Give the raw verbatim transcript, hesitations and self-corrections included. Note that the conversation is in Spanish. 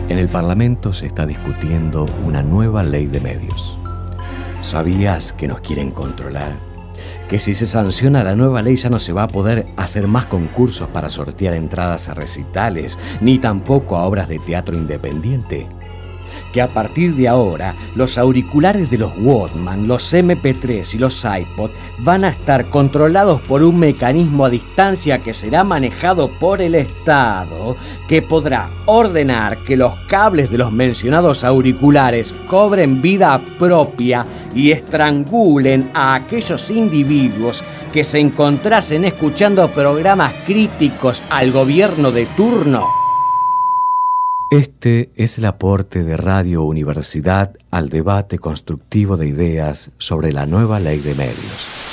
En el Parlamento se está discutiendo una nueva ley de medios. ¿Sabías que nos quieren controlar? Que si se sanciona la nueva ley ya no se va a poder hacer más concursos para sortear entradas a recitales, ni tampoco a obras de teatro independiente. Que a partir de ahora los auriculares de los Walkman, los eme pe tres y los iPod van a estar controlados por un mecanismo a distancia que será manejado por el Estado, que podrá ordenar que los cables de los mencionados auriculares cobren vida propia y estrangulen a aquellos individuos que se encontrasen escuchando programas críticos al gobierno de turno. Este es el aporte de Radio Universidad al debate constructivo de ideas sobre la nueva ley de medios.